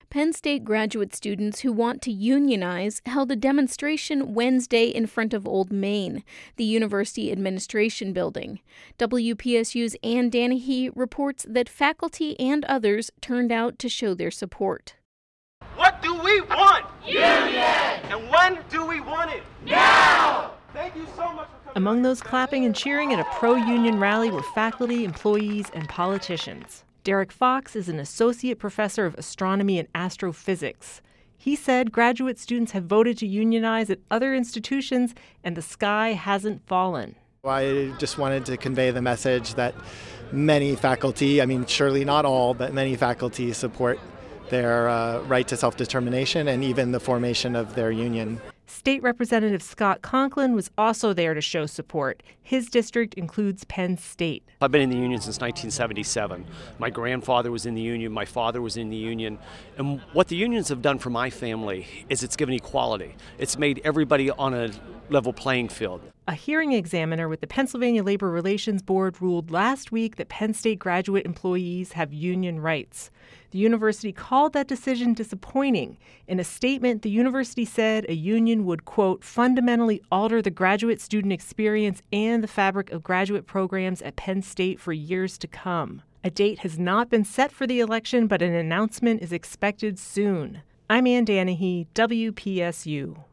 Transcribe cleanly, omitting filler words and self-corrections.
Penn State graduate students who want to unionize held a demonstration Wednesday in front of Old Main, the University Administration Building. WPSU's Ann Danahy reports that faculty and others turned out to show their support. What do we want? Union! And when do we want it? Now! Thank you so much for coming. Among those clapping and cheering at a pro-union rally were faculty, employees, and politicians. Derek Fox is an associate professor of astronomy and astrophysics. He said graduate students have voted to unionize at other institutions and the sky hasn't fallen. I just wanted to convey the message that many faculty, surely not all, but many faculty support their right to self-determination and even the formation of their union. State Representative Scott Conklin was also there to show support. His district includes Penn State. I've been in the union since 1977. My grandfather was in the union, my father was in the union. And what the unions have done for my family is it's given equality. It's made everybody on a level playing field. A hearing examiner with the Pennsylvania Labor Relations Board ruled last week that Penn State graduate employees have union rights. The university called that decision disappointing. In a statement, the university said a union would, quote, fundamentally alter the graduate student experience and the fabric of graduate programs at Penn State for years to come. A date has not been set for the election, but an announcement is expected soon. I'm Ann Danahy, WPSU.